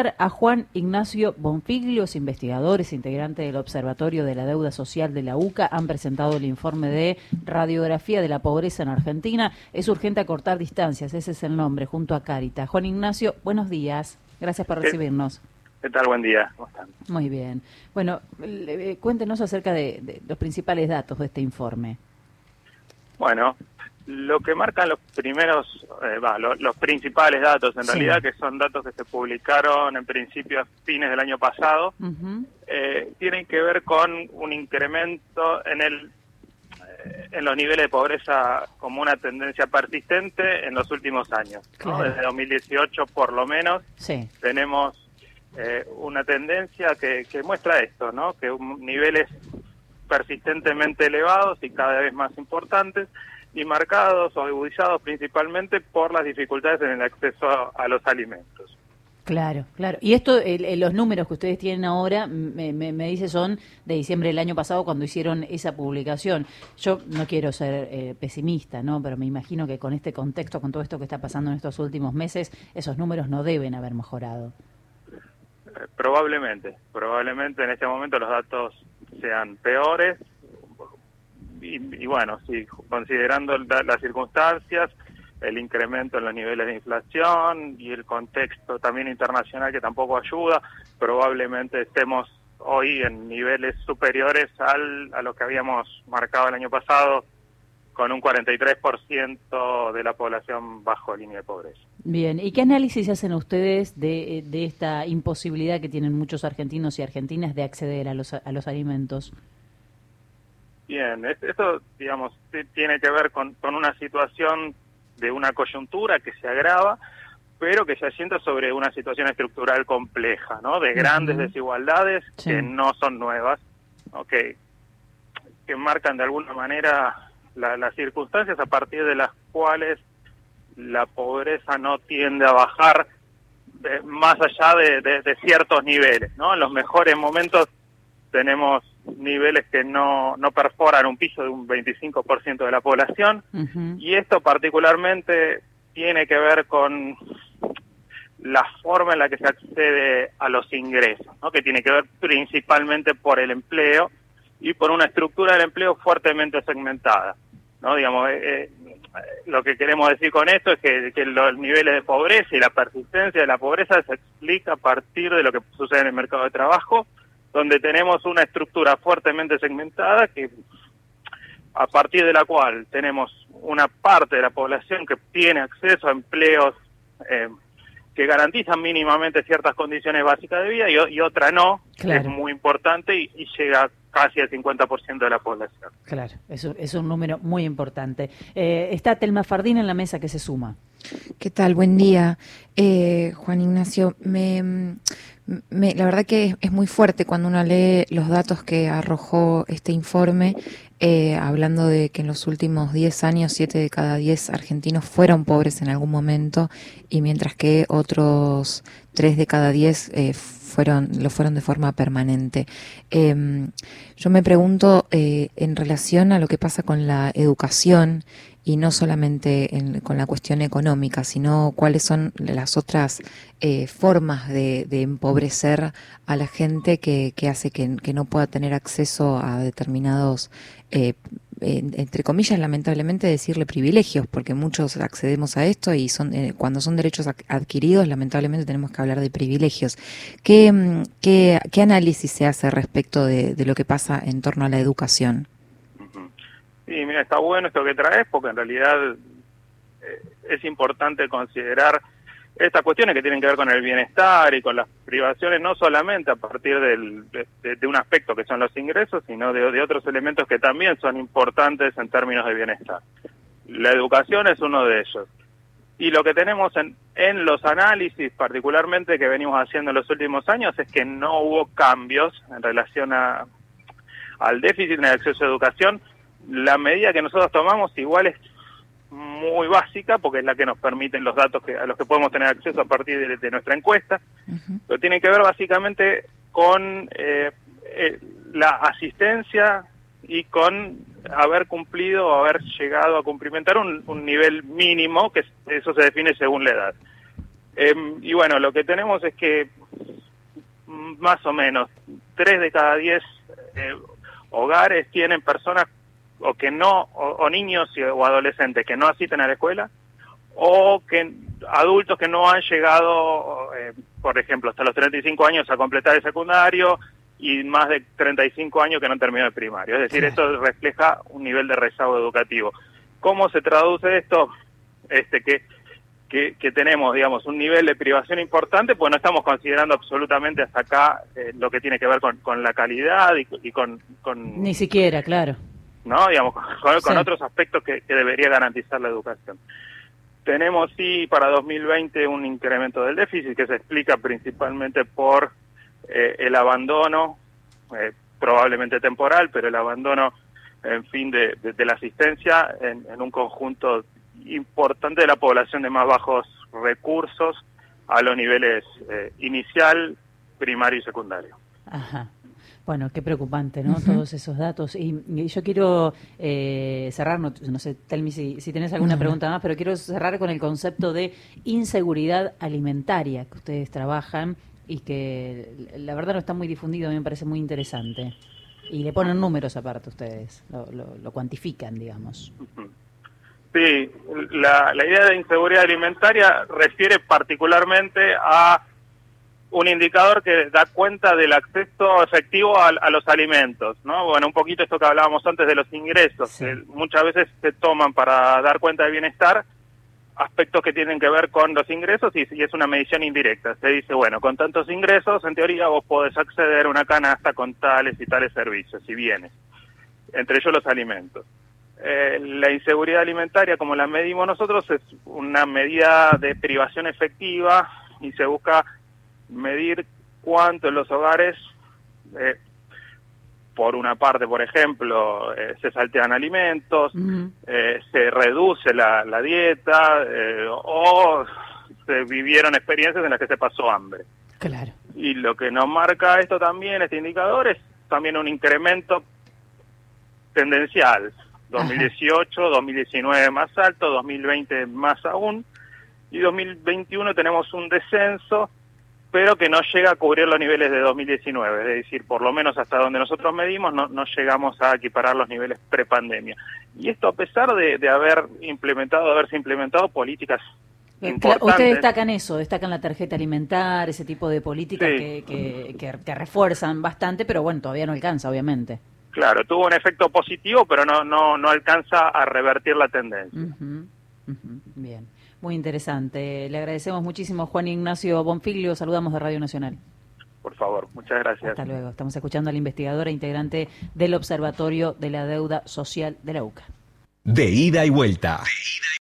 saludar a Juan Ignacio Bonfiglio, investigadores, integrante del Observatorio de la Deuda Social de la UCA. Han presentado el informe de radiografía de la pobreza en Argentina. Es urgente acortar distancias, ese es el nombre, junto a Cáritas. Juan Ignacio, buenos días. Gracias por recibirnos. ¿Qué tal? Buen día. ¿Cómo están? Muy bien. Bueno, cuéntenos acerca de los principales datos de este informe. Bueno, lo que marcan los primeros, los principales datos, en realidad, que son datos que se publicaron en principio a fines del año pasado, tienen que ver con un incremento en los niveles de pobreza como una tendencia persistente en los últimos años, ¿no? Claro. Desde 2018 por lo menos, tenemos una tendencia que muestra esto, ¿no? Que niveles persistentemente elevados y cada vez más importantes, y marcados o agudizados principalmente por las dificultades en el acceso a los alimentos. Claro, claro. Y esto, los números que ustedes tienen ahora, me dice, son de diciembre del año pasado cuando hicieron esa publicación. Yo no quiero ser pesimista, ¿no? Pero me imagino que con este contexto, con todo esto que está pasando en estos últimos meses, esos números no deben haber mejorado. Probablemente en este momento los datos sean peores y bueno, sí, considerando las circunstancias, el incremento en los niveles de inflación y el contexto también internacional que tampoco ayuda, probablemente estemos hoy en niveles superiores a lo que habíamos marcado el año pasado, con un 43% de la población bajo línea de pobreza. Bien, ¿y qué análisis hacen ustedes de esta imposibilidad que tienen muchos argentinos y argentinas de acceder a los alimentos? Bien, esto, digamos, tiene que ver con una situación de una coyuntura que se agrava, pero que se asienta sobre una situación estructural compleja, ¿no? De grandes desigualdades que no son nuevas, ¿no? Que marcan de alguna manera las circunstancias a partir de las cuales la pobreza no tiende a bajar más allá de ciertos niveles, ¿no? En los mejores momentos tenemos niveles que no perforan un piso de un 25% de la población, y esto particularmente tiene que ver con la forma en la que se accede a los ingresos, ¿no? Que tiene que ver principalmente por el empleo y por una estructura del empleo fuertemente segmentada, ¿no? Digamos, lo que queremos decir con esto es que los niveles de pobreza y la persistencia de la pobreza se explica a partir de lo que sucede en el mercado de trabajo, donde tenemos una estructura fuertemente segmentada a partir de la cual tenemos una parte de la población que tiene acceso a empleos que garantizan mínimamente ciertas condiciones básicas de vida y otra no, que es muy importante y llega casi al 50% de la población. Claro, es un número muy importante. Está Telma Fardín en la mesa que se suma. ¿Qué tal? Buen día. Juan Ignacio, la verdad que es muy fuerte cuando uno lee los datos que arrojó este informe, hablando de que en los últimos 10 años 7 de cada 10 argentinos fueron pobres en algún momento, y mientras que otros 3 de cada 10 lo fueron de forma permanente. Yo me pregunto, en relación a lo que pasa con la educación, y no solamente con la cuestión económica, sino cuáles son las otras formas de empobrecer a la gente que hace que no pueda tener acceso a determinados, entre comillas, lamentablemente decirle privilegios, porque muchos accedemos a esto y cuando son derechos adquiridos, lamentablemente tenemos que hablar de privilegios. ¿Qué análisis se hace respecto de lo que pasa en torno a la educación? Sí, mira, está bueno esto que traes, porque en realidad es importante considerar estas cuestiones que tienen que ver con el bienestar y con las privaciones, no solamente a partir de un aspecto que son los ingresos, sino de otros elementos que también son importantes en términos de bienestar. La educación es uno de ellos. Y lo que tenemos en los análisis, particularmente que venimos haciendo en los últimos años, es que no hubo cambios en relación al déficit en el acceso a educación. La medida que nosotros tomamos igual es muy básica, porque es la que nos permiten los datos a los que podemos tener acceso a partir de nuestra encuesta, pero tiene que ver básicamente con la asistencia y con haber cumplido o haber llegado a cumplimentar un nivel mínimo, que eso se define según la edad. Y bueno, lo que tenemos es que más o menos 3 de cada 10 hogares tienen personas o que no, o niños o adolescentes que no asisten a la escuela, o que adultos que no han llegado, por ejemplo, hasta los 35 años a completar el secundario, y más de 35 años que no han terminado el primario. Es decir, esto refleja un nivel de rezago educativo. ¿Cómo se traduce esto? Que tenemos, digamos, un nivel de privación importante, pues no estamos considerando absolutamente hasta acá lo que tiene que ver con la calidad y con... Ni siquiera, claro. ¿No? Digamos, con otros aspectos que debería garantizar la educación. Tenemos, sí, para 2020 un incremento del déficit que se explica principalmente por el abandono, probablemente temporal, pero el abandono, en fin, de la asistencia en un conjunto importante de la población de más bajos recursos a los niveles inicial, primario y secundario. Ajá. Bueno, qué preocupante, ¿no? Todos esos datos. Y yo quiero cerrar, no sé, Telmi, si tenés alguna pregunta más, pero quiero cerrar con el concepto de inseguridad alimentaria que ustedes trabajan y que la verdad no está muy difundido, a mí me parece muy interesante. Y le ponen números aparte ustedes, lo cuantifican, digamos. Sí, la idea de inseguridad alimentaria refiere particularmente a un indicador que da cuenta del acceso efectivo a los alimentos, ¿no? Bueno, un poquito esto que hablábamos antes de los ingresos, sí, que muchas veces se toman para dar cuenta de bienestar aspectos que tienen que ver con los ingresos y es una medición indirecta. Se dice, bueno, con tantos ingresos, en teoría vos podés acceder a una canasta con tales y tales servicios y bienes, entre ellos los alimentos. La inseguridad alimentaria, como la medimos nosotros, es una medida de privación efectiva y se busca medir cuánto en los hogares, por una parte, por ejemplo, se saltean alimentos, se reduce la dieta, o se vivieron experiencias en las que se pasó hambre. Claro. Y lo que nos marca esto también, este indicador, es también un incremento tendencial. 2018, 2019 más alto, 2020 más aún, y 2021 tenemos un descenso, pero que no llega a cubrir los niveles de 2019, es decir, por lo menos hasta donde nosotros medimos no llegamos a equiparar los niveles prepandemia. Y esto a pesar de haberse implementado políticas importantes. Ustedes destacan eso, destacan la tarjeta alimentar, ese tipo de políticas que refuerzan bastante, pero bueno, todavía no alcanza, obviamente. Claro, tuvo un efecto positivo, pero no alcanza a revertir la tendencia. Bien. Muy interesante. Le agradecemos muchísimo, Juan Ignacio Bonfiglio. Saludamos de Radio Nacional. Por favor, muchas gracias. Hasta luego. Estamos escuchando a la investigadora integrante del Observatorio de la Deuda Social de la UCA. De ida y vuelta.